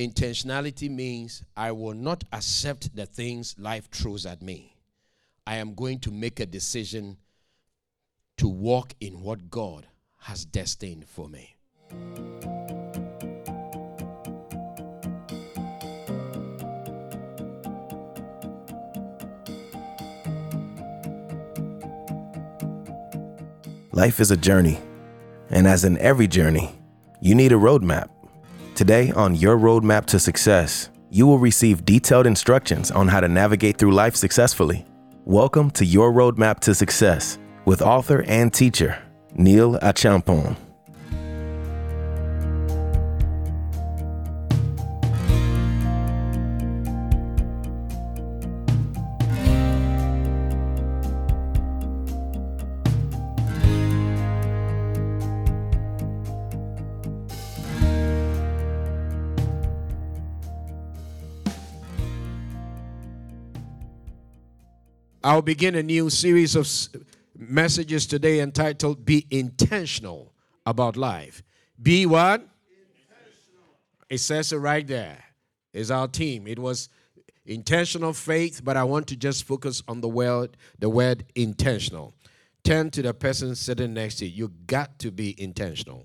Intentionality means I will not accept the things life throws at me. I am going to make a decision to walk in what God has destined for me. Life is a journey, and as in every journey, you need a roadmap. Today on Your Roadmap to Success, you will receive detailed instructions on how to navigate through life successfully. Welcome to Your Roadmap to Success with author and teacher, Neil Achampong. I'll begin a new series of messages today entitled Be Intentional About Life. Be what? Intentional. It says it right there. It's our team. It was intentional faith, but I want to just focus on the word intentional. Turn to the person sitting next to you. You got to be intentional.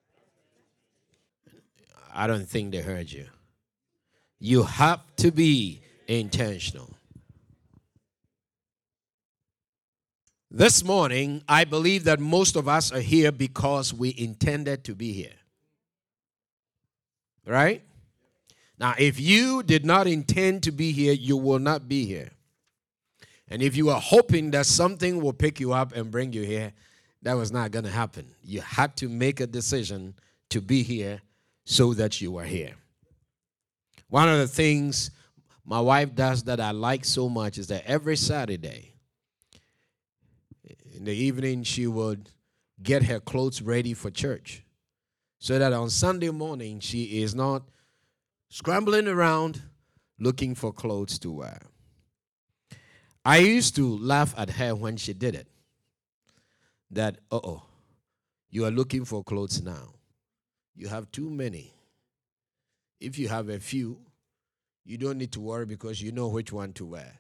I don't think they heard you. You have to be intentional. This morning, I believe that most of us are here because we intended to be here. Right? Now, if you did not intend to be here, you will not be here. And if you are hoping that something will pick you up and bring you here, that was not going to happen. You had to make a decision to be here so that you are here. One of the things my wife does that I like so much is that every Saturday, in the evening, she would get her clothes ready for church so that on Sunday morning, she is not scrambling around looking for clothes to wear. I used to laugh at her when she did it, that, you are looking for clothes now. You have too many. If you have a few, you don't need to worry because you know which one to wear.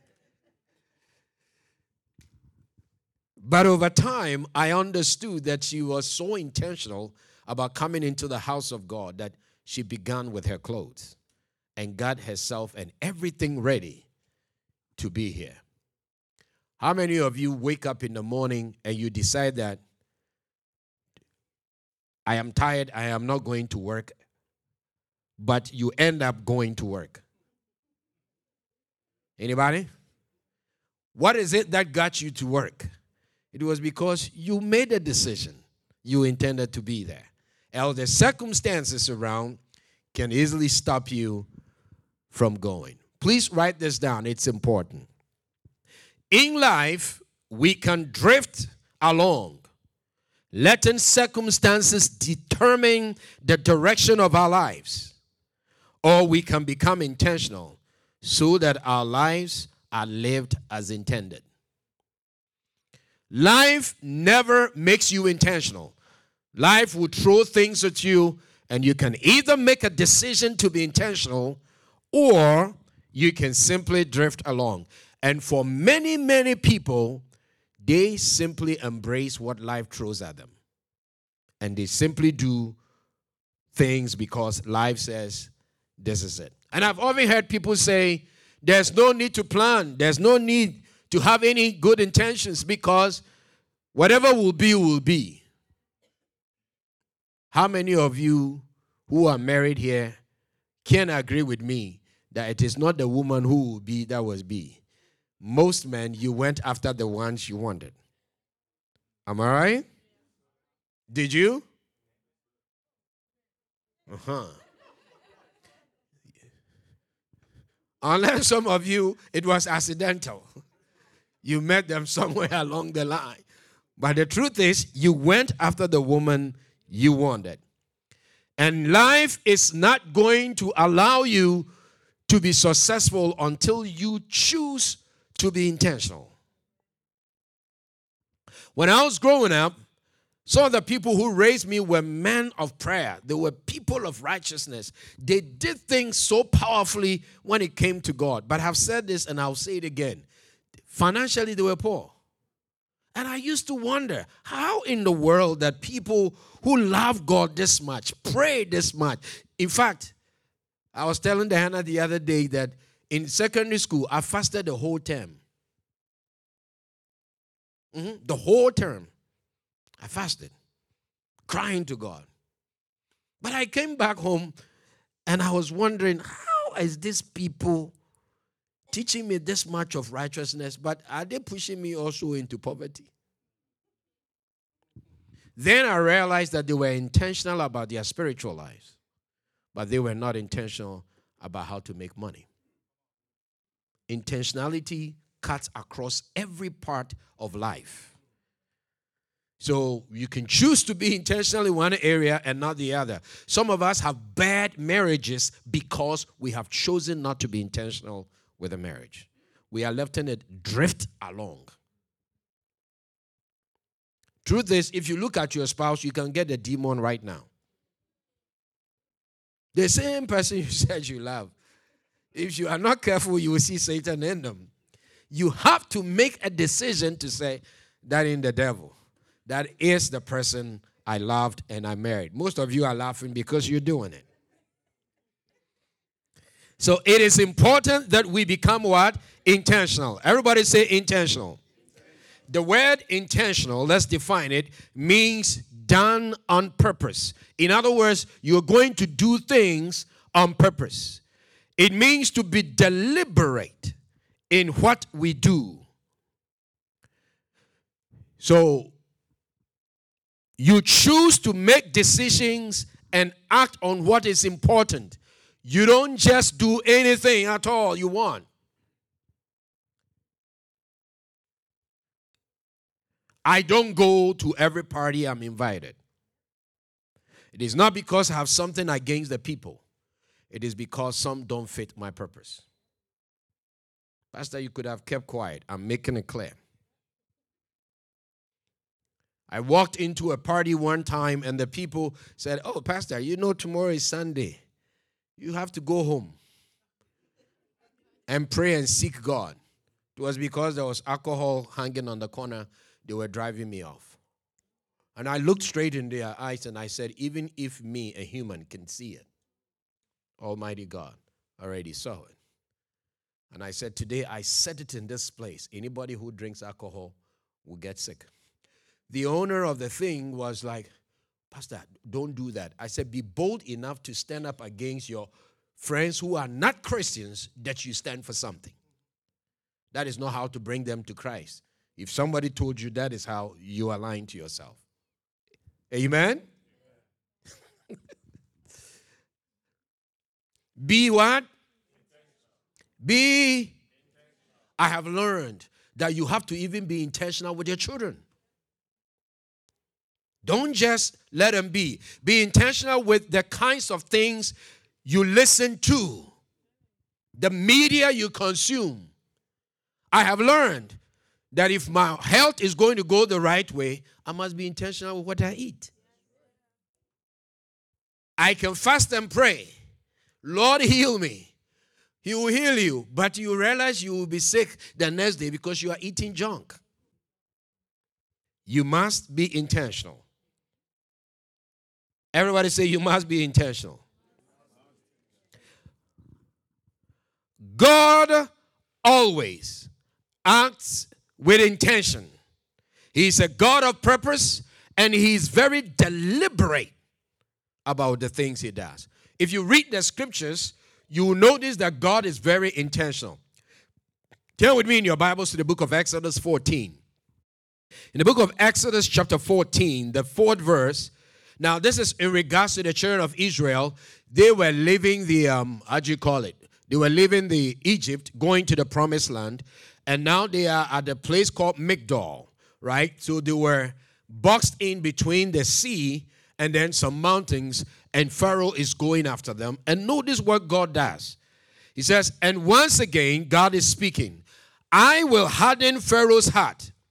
But over time, I understood that she was so intentional about coming into the house of God that she began with her clothes and got herself and everything ready to be here. How many of you wake up in the morning and you decide that I am tired, I am not going to work, but you end up going to work? Anybody? What is it that got you to work? It was because you made a decision. You intended to be there. Else the circumstances around can easily stop you from going. Please write this down. It's important. In life, we can drift along, letting circumstances determine the direction of our lives. Or we can become intentional so that our lives are lived as intended. Life never makes you intentional. Life will throw things at you, and you can either make a decision to be intentional, or you can simply drift along. And for many, many people, they simply embrace what life throws at them. And they simply do things because life says, this is it. And I've often heard people say, there's no need to plan. There's no need to have any good intentions because whatever will be, will be. How many of you who are married here can agree with me that it is not the woman who will be that was be? Most men, you went after the ones you wanted. Am I right? Did you? Unless some of you, it was accidental. You met them somewhere along the line. But the truth is, you went after the woman you wanted. And life is not going to allow you to be successful until you choose to be intentional. When I was growing up, Some of the people who raised me were men of prayer. They were people of righteousness. They did things so powerfully when it came to God. But I've said this and I'll say it again. Financially, they were poor. And I used to wonder, how in the world that people who love God this much, pray this much. In fact, I was telling Diana the other day that in secondary school, I fasted the whole term. The whole term. I fasted, crying to God. But I came back home and I was wondering, how is these people teaching me this much of righteousness, but are they pushing me also into poverty? Then I realized that they were intentional about their spiritual lives, but they were not intentional about how to make money. Intentionality cuts across every part of life. So you can choose to be intentional in one area and not the other. Some of us have bad marriages because we have chosen not to be intentional with a marriage. We are letting it drift along. Truth is, if you look at your spouse, you can get a demon right now. The same person you said you love. If you are not careful, you will see Satan in them. You have to make a decision to say, that ain't the devil. That is the person I loved and I married. Most of you are laughing because you're doing it. So it is important that we become what? Intentional. Everybody say intentional. The word intentional, let's define it, means done on purpose. In other words, you're going to do things on purpose. It means to be deliberate in what we do. So, you choose to make decisions and act on what is important. You don't just do anything at all you want. I don't go to every party I'm invited. It is not because I have something against the people. It is because some don't fit my purpose. Pastor, you could have kept quiet. I'm making it clear. I walked into a party one time and the people said, "Oh, Pastor, you know tomorrow is Sunday. You have to go home and pray and seek God." It was because there was alcohol hanging on the corner. They were driving me off. And I looked straight in their eyes and I said, even if me, a human, can see it, Almighty God already saw it. And I said, today I set it in this place. Anybody who drinks alcohol will get sick. The owner of the thing was like, "Pastor, don't do that." I said, be bold enough to stand up against your friends who are not Christians, that you stand for something. That is not how to bring them to Christ. If somebody told you that is how, you are lying to yourself. Amen? Be what? I have learned that you have to even be intentional with your children. Don't just let them be. Be intentional with the kinds of things you listen to, the media you consume. I have learned that if my health is going to go the right way, I must be intentional with what I eat. I can fast and pray. Lord, heal me. He will heal you, but you realize you will be sick the next day because you are eating junk. You must be intentional. Everybody say you must be intentional. God always acts with intention. He's a God of purpose, and he's very deliberate about the things he does. If you read the scriptures, you will notice that God is very intentional. Turn with me in your Bibles to the book of Exodus 14. In the book of Exodus chapter 14, the 4th verse. Now, this is in regards to the children of Israel. They were leaving the, They were leaving the Egypt, going to the promised land. And now they are at a place called Migdol, right? So they were boxed in between the sea and then some mountains, and Pharaoh is going after them. And notice what God does. He says, and once again, God is speaking, I will harden Pharaoh's heart,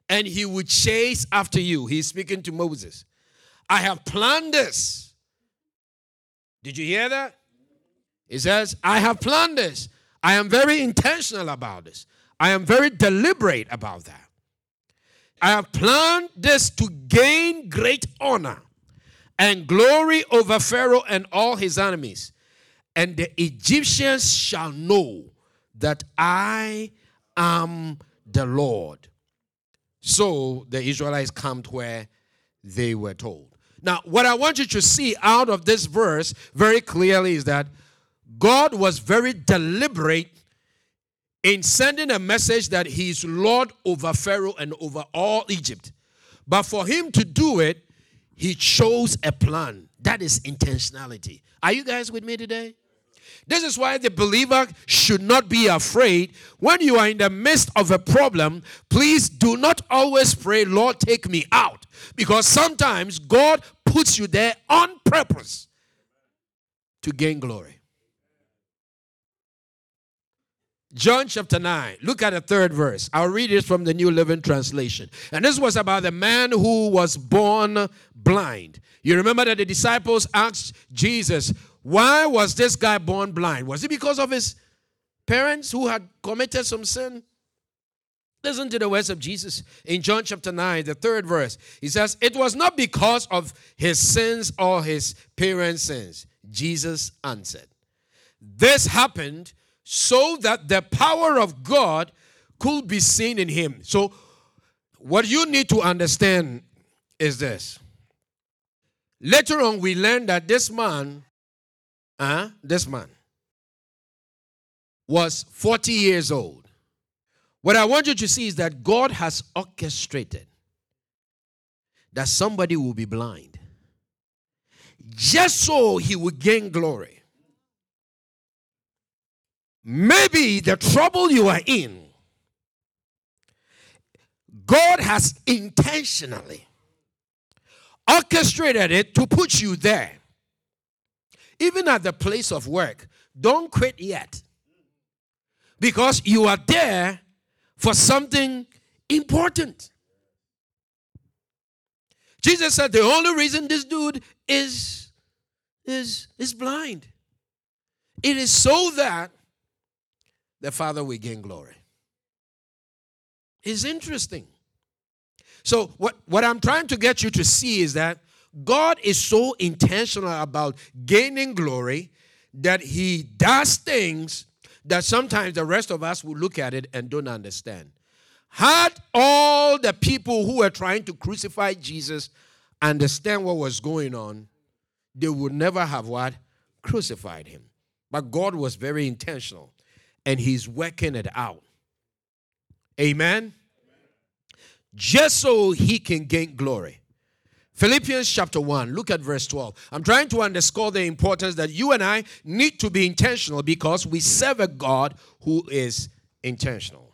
and he will chase after you. He's speaking to Moses. I have planned this. Did you hear that? He says, I have planned this. I am very intentional about this. I am very deliberate about that. I have planned this to gain great honor and glory over Pharaoh and all his enemies. And the Egyptians shall know that I am the Lord. So the Israelites camped where they were told. Now, what I want you to see out of this verse very clearly is that God was very deliberate in sending a message that he is Lord over Pharaoh and over all Egypt. But for him to do it, he chose a plan. That is intentionality. Are you guys with me today? This is why the believer should not be afraid. When you are in the midst of a problem, please do not always pray, Lord, take me out. Because sometimes God puts you there on purpose to gain glory. John chapter 9, look at the third verse. I'll read it from the New Living Translation. And this was about the man who was born blind. You remember that the disciples asked Jesus, why was this guy born blind? Was it because of his parents who had committed some sin? Listen to the words of Jesus in John chapter 9, the third verse. He says, it was not because of his sins or his parents' sins. Jesus answered, this happened so that the power of God could be seen in him. So what you need to understand is this. Later on, we learned that this man was 40 years old. What I want you to see is that God has orchestrated that somebody will be blind just so he will gain glory. Maybe the trouble you are in, God has intentionally orchestrated it to put you there. Even at the place of work, don't quit yet. Because you are there for something important. Jesus said the only reason this dude is blind. It is so that the Father will gain glory. It's interesting. So what I'm trying to get you to see is that God is so intentional about gaining glory that he does things that sometimes the rest of us will look at it and don't understand. Had all the people who were trying to crucify Jesus understand what was going on, they would never have what? Crucified him. But God was very intentional, and he's working it out. Amen? Just so he can gain glory. Philippians chapter 1, look at verse 12. I'm trying to underscore the importance that you and I need to be intentional because we serve a God who is intentional.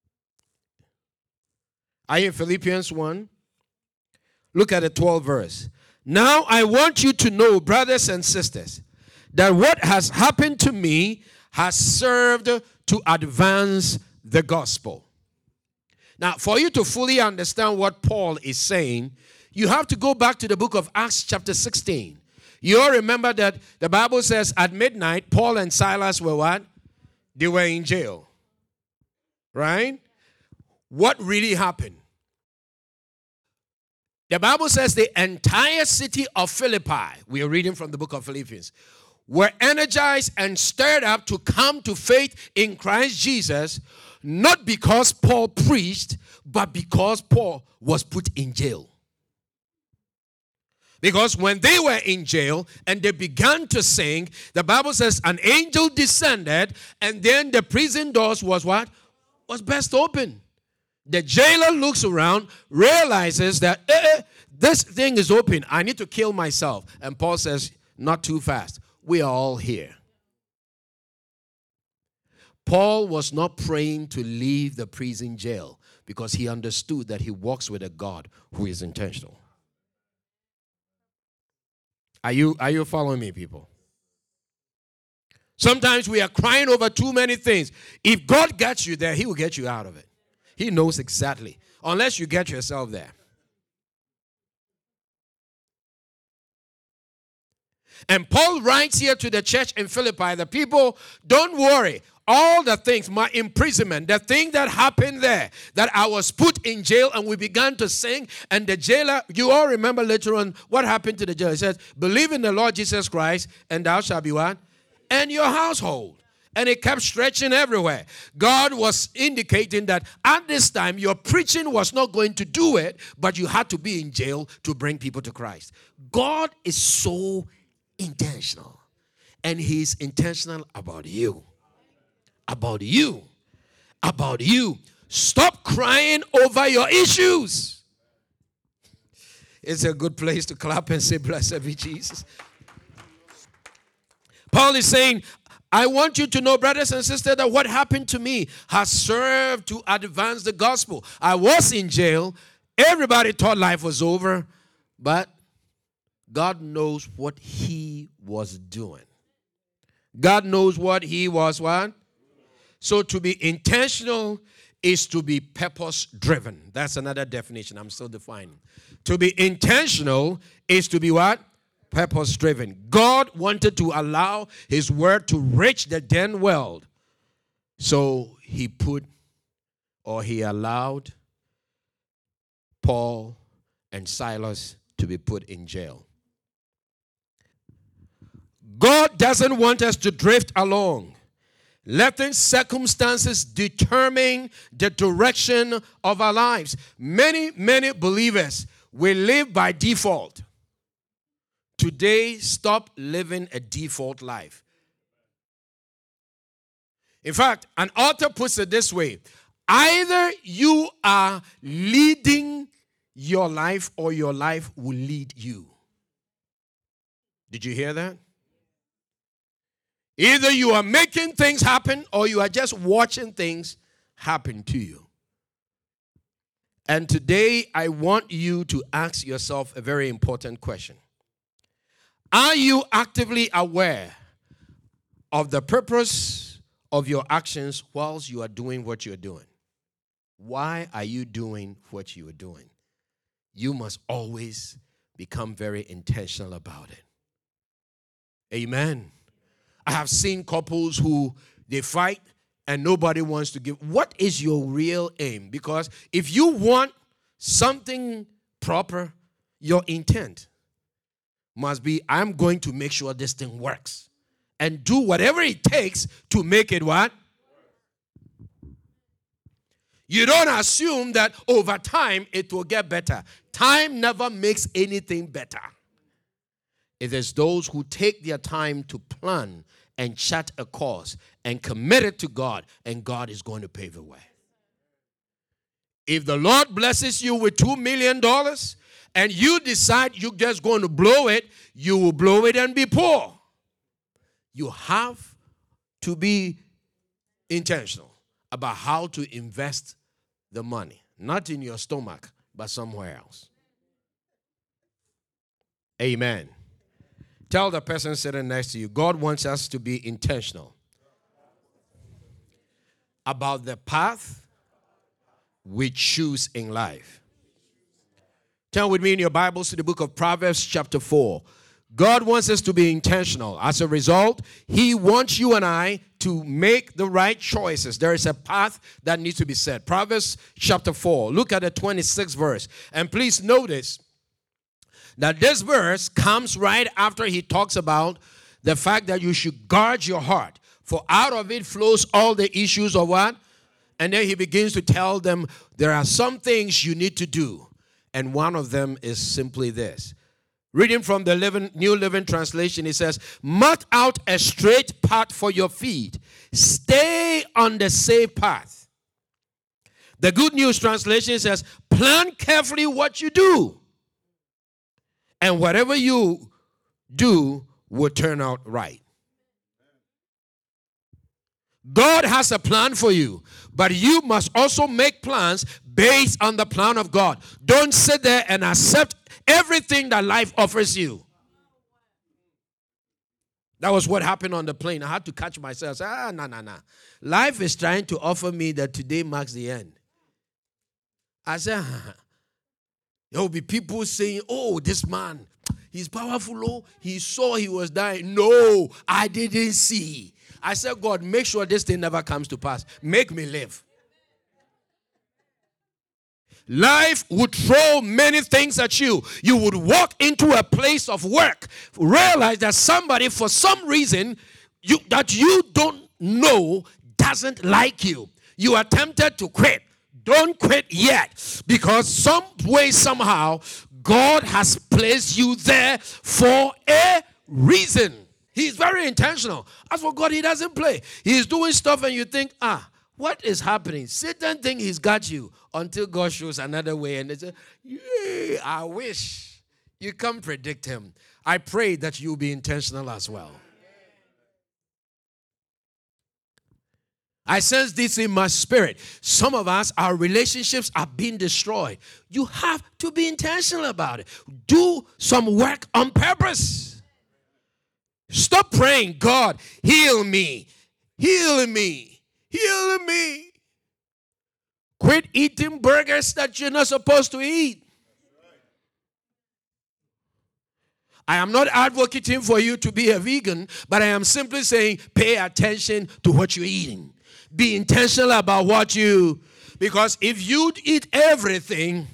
Are you in Philippians 1? Look at the 12th verse. Now I want you to know, brothers and sisters, that what has happened to me has served to advance the gospel. Now, for you to fully understand what Paul is saying, you have to go back to the book of Acts chapter 16. You all remember that the Bible says at midnight, Paul and Silas were what? They were in jail. Right? What really happened? The Bible says the entire city of Philippi, we are reading from the book of Philippians, were energized and stirred up to come to faith in Christ Jesus, not because Paul preached, but because Paul was put in jail. Because when they were in jail and they began to sing, the Bible says an angel descended and then the prison doors was what? Was burst open. The jailer looks around, realizes that this thing is open. I need to kill myself. And Paul says, not too fast. We are all here. Paul was not praying to leave the prison jail because he understood that he walks with a God who is intentional. Are you following me, people? Sometimes we are crying over too many things. If God gets you there, he will get you out of it. He knows exactly. unless you get yourself there. And Paul writes here to the church in Philippi, the people, don't worry. All the things, my imprisonment, the thing that happened there, that I was put in jail and we began to sing, and the jailer, you all remember later on what happened to the jailer. He says, believe in the Lord Jesus Christ and thou shalt be what? And your household. And it kept stretching everywhere. God was indicating that at this time, your preaching was not going to do it, but you had to be in jail to bring people to Christ. God is so intentional. And he's intentional about you. About you. About you. Stop crying over your issues. It's a good place to clap and say, blessed be Jesus. Paul is saying, I want you to know, brothers and sisters, that what happened to me has served to advance the gospel. I was in jail. Everybody thought life was over. But God knows what he was doing. God knows what he was what? So to be intentional is to be purpose-driven. That's another definition. I'm still defining. To be intentional is to be what? Purpose-driven. God wanted to allow his word to reach the then world. So he allowed Paul and Silas to be put in jail. God doesn't want us to drift along, letting circumstances determine the direction of our lives. Many believers will live by default. Today, stop living a default life. In fact, an author puts it this way: either you are leading your life or your life will lead you. Did you hear that? Either you are making things happen or you are just watching things happen to you. And today, I want you to ask yourself a very important question. Are you actively aware of the purpose of your actions whilst you are doing what you're doing? Why are you doing what you are doing? You must always become very intentional about it. Amen. I have seen couples who they fight and nobody wants to give. What is your real aim? Because if you want something proper, your intent must be, I'm going to make sure this thing works. And do whatever it takes to make it what? You don't assume that over time it will get better. Time never makes anything better. It is those who take their time to plan and chart a course and commit it to God, and God is going to pave the way. If the Lord blesses you with $2 million and you decide you're just going to blow it, you will blow it and be poor. You have to be intentional about how to invest the money, not in your stomach, but somewhere else. Amen. Tell the person sitting next to you, God wants us to be intentional about the path we choose in life. Turn with me in your Bibles to the book of Proverbs chapter 4. God wants us to be intentional. As a result, he wants you and I to make the right choices. There is a path that needs to be set. Proverbs chapter 4. Look at the 26th verse. And please notice that this verse comes right after he talks about the fact that you should guard your heart. For out of it flows all the issues of what? And then he begins to tell them there are some things you need to do. And one of them is simply this. Reading from the New Living Translation, it says, mark out a straight path for your feet. Stay on the safe path. The Good News Translation says, plan carefully what you do. And whatever you do will turn out right. God has a plan for you, but you must also make plans based on the plan of God. Don't sit there and accept everything that life offers you. That was what happened on the plane. I had to catch myself. No. Life is trying to offer me that today marks the end. I said, there will be people saying, oh, this man, he's powerful. Oh, he saw he was dying. No, I didn't see. I said, God, make sure this thing never comes to pass. Make me live. Life would throw many things at you. You would walk into a place of work, realize that somebody, for some reason, that you don't know, doesn't like you. You are tempted to quit. Don't quit yet, because some way, somehow, God has placed you there for a reason. He's very intentional. As for God, he doesn't play. He's doing stuff and you think, what is happening? Satan thinks he's got you until God shows another way. And they say, yay, I wish. You can't predict him. I pray that you'll be intentional as well. I sense this in my spirit. Some of us, our relationships are being destroyed. You have to be intentional about it. Do some work on purpose. Stop praying, God, heal me, heal me, heal me. Quit eating burgers that you're not supposed to eat. I am not advocating for you to be a vegan, but I am simply saying pay attention to what you're eating. Be intentional about what you, because if you eat everything,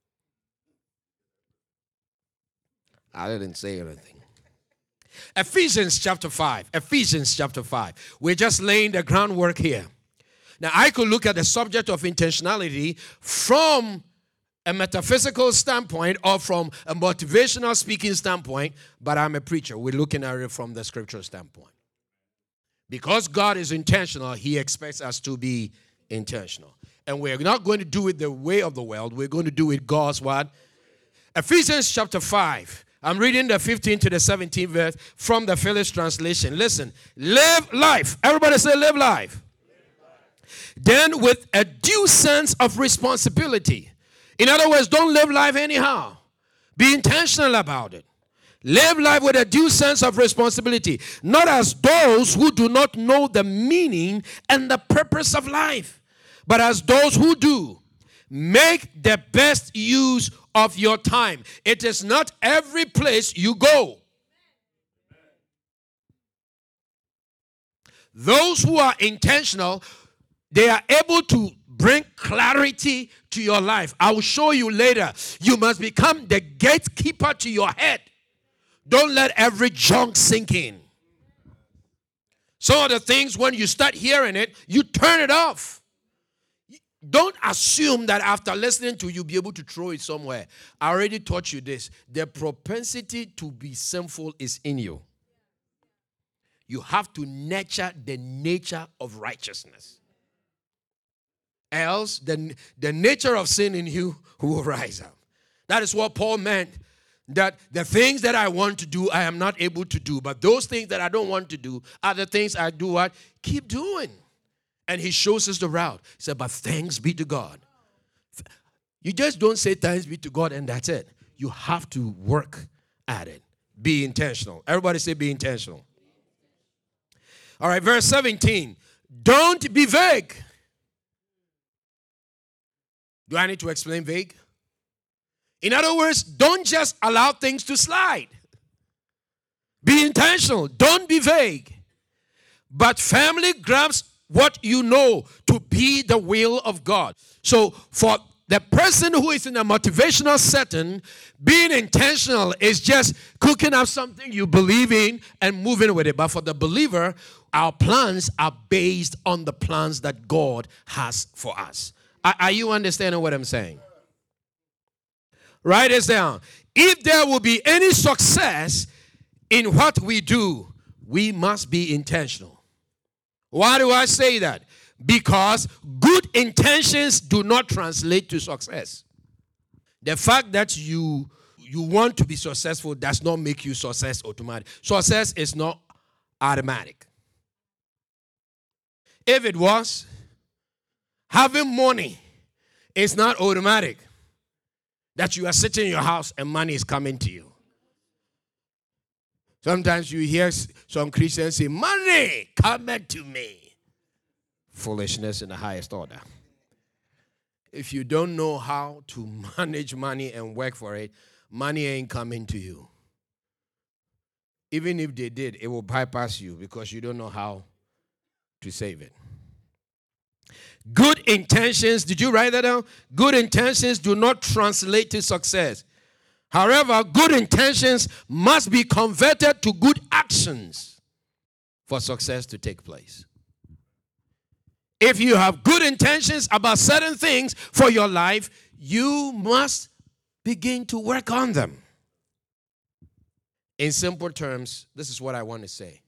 I didn't say anything. Ephesians chapter 5. We're just laying the groundwork here. Now, I could look at the subject of intentionality from a metaphysical standpoint or from a motivational speaking standpoint, but I'm a preacher. We're looking at it from the scriptural standpoint. Because God is intentional, he expects us to be intentional. And we're not going to do it the way of the world. We're going to do it God's what? Ephesians chapter 5. I'm reading the 15th to the 17th verse from the Phillips translation. Listen. Live life. Everybody say live life. Then with a due sense of responsibility. In other words, don't live life anyhow. Be intentional about it. Live life with a due sense of responsibility, not as those who do not know the meaning and the purpose of life, but as those who do. Make the best use of your time. It is not every place you go. Those who are intentional, they are able to bring clarity to your life. I will show you later. You must become the gatekeeper to your head. Don't let every junk sink in. Some of the things, when you start hearing it, you turn it off. Don't assume that after listening to you, be able to throw it somewhere. I already taught you this. The propensity to be sinful is in you. You have to nurture the nature of righteousness. Else, the nature of sin in you will rise up. That is what Paul meant. That the things that I want to do, I am not able to do. But those things that I don't want to do are the things I do what? Keep doing. And he shows us the route. He said, but thanks be to God. You just don't say thanks be to God and that's it. You have to work at it. Be intentional. Everybody say be intentional. All right, verse 17. Don't be vague. Do I need to explain vague? In other words, don't just allow things to slide. Be intentional. Don't be vague. But family grabs what you know to be the will of God. So for the person who is in a motivational setting, being intentional is just cooking up something you believe in and moving with it. But for the believer, our plans are based on the plans that God has for us. Are you understanding what I'm saying? Write this down. If there will be any success in what we do, we must be intentional. Why do I say that? Because good intentions do not translate to success. The fact that you want to be successful does not make you success automatic. Success is not automatic. If it was, having money is not automatic. That you are sitting in your house and money is coming to you. Sometimes you hear some Christians say, money coming to me. Foolishness in the highest order. If you don't know how to manage money and work for it, money ain't coming to you. Even if they did, it will bypass you because you don't know how to save it. Good intentions, did you write that down? Good intentions do not translate to success. However, good intentions must be converted to good actions for success to take place. If you have good intentions about certain things for your life, you must begin to work on them. In simple terms, this is what I want to say.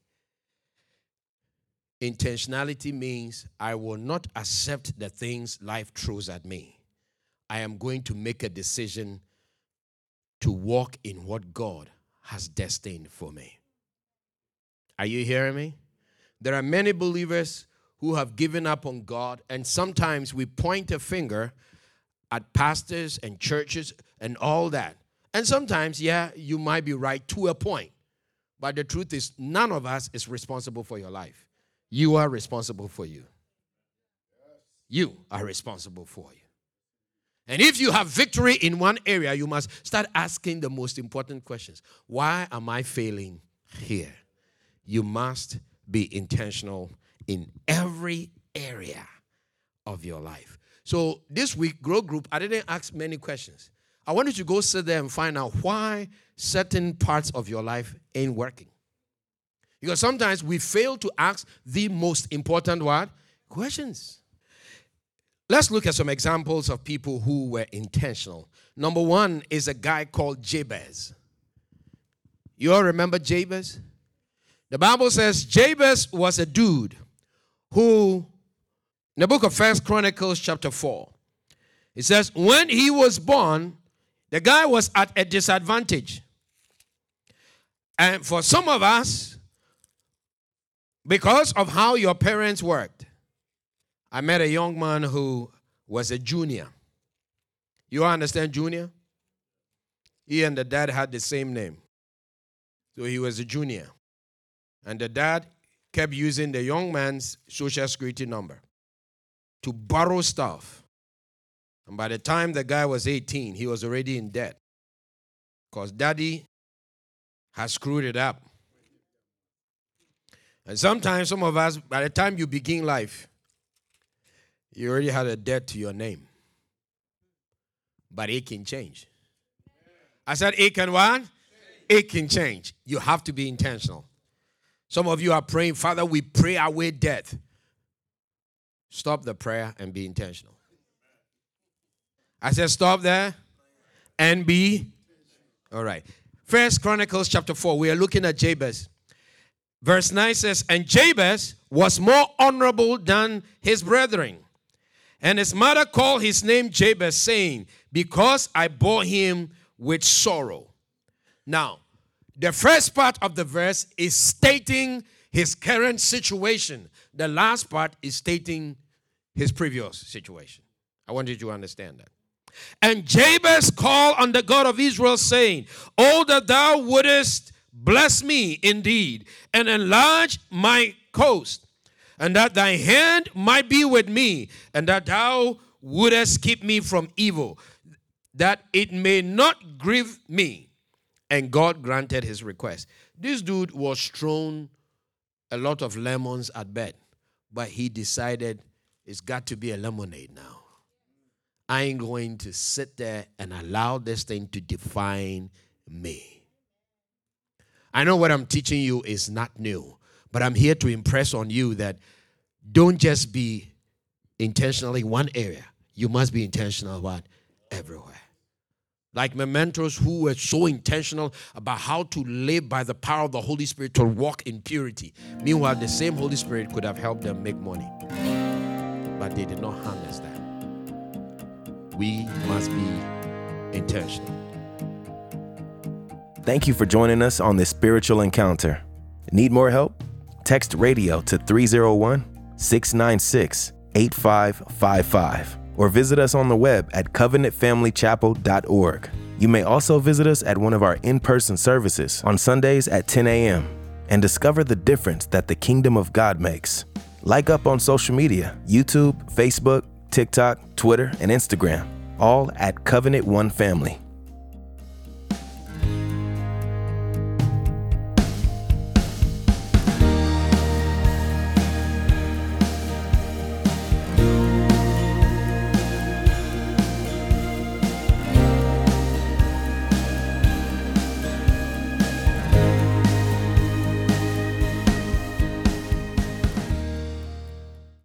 Intentionality means I will not accept the things life throws at me. I am going to make a decision to walk in what God has destined for me. Are you hearing me? There are many believers who have given up on God, and sometimes we point a finger at pastors and churches and all that. And sometimes, yeah, you might be right to a point. But the truth is, none of us is responsible for your life. You are responsible for you. You are responsible for you. And if you have victory in one area, you must start asking the most important questions. Why am I failing here? You must be intentional in every area of your life. So this week, Grow Group, I didn't ask many questions. I want you to go sit there and find out why certain parts of your life ain't working. Because sometimes we fail to ask the most important what? Questions. Let's look at some examples of people who were intentional. Number one is a guy called Jabez. You all remember Jabez? The Bible says Jabez was a dude who, in the book of 1 Chronicles chapter 4, it says, when he was born, the guy was at a disadvantage. And for some of us, because of how your parents worked, I met a young man who was a junior. You understand junior? He and the dad had the same name. So he was a junior. And the dad kept using the young man's social security number to borrow stuff. And by the time the guy was 18, he was already in debt because daddy has screwed it up. And sometimes some of us, by the time you begin life, you already had a debt to your name. But it can change. I said it can what? It can change. You have to be intentional. Some of you are praying, Father, we pray away death. Stop the prayer and be intentional. I said stop there and be. All right. 1 Chronicles chapter 4, we are looking at Jabez. Verse 9 says, and Jabez was more honorable than his brethren. And his mother called his name Jabez, saying, because I bore him with sorrow. Now, the first part of the verse is stating his current situation. The last part is stating his previous situation. I want you to understand that. And Jabez called on the God of Israel, saying, oh, that thou wouldest bless me indeed, and enlarge my coast, and that thy hand might be with me, and that thou wouldest keep me from evil, that it may not grieve me. And God granted his request. This dude was thrown a lot of lemons at bed, but he decided it's got to be a lemonade now. I ain't going to sit there and allow this thing to define me. I know what I'm teaching you is not new, but I'm here to impress on you that don't just be intentional in one area. You must be intentional about everywhere. Like my mentors who were so intentional about how to live by the power of the Holy Spirit to walk in purity. Meanwhile, the same Holy Spirit could have helped them make money. But they did not harness that. We must be intentional. Thank you for joining us on this spiritual encounter. Need more help? Text radio to 301-696-8555 or visit us on the web at covenantfamilychapel.org. You may also visit us at one of our in-person services on Sundays at 10 a.m. and discover the difference that the kingdom of God makes. Like up on social media, YouTube, Facebook, TikTok, Twitter, and Instagram, all at Covenant One Family.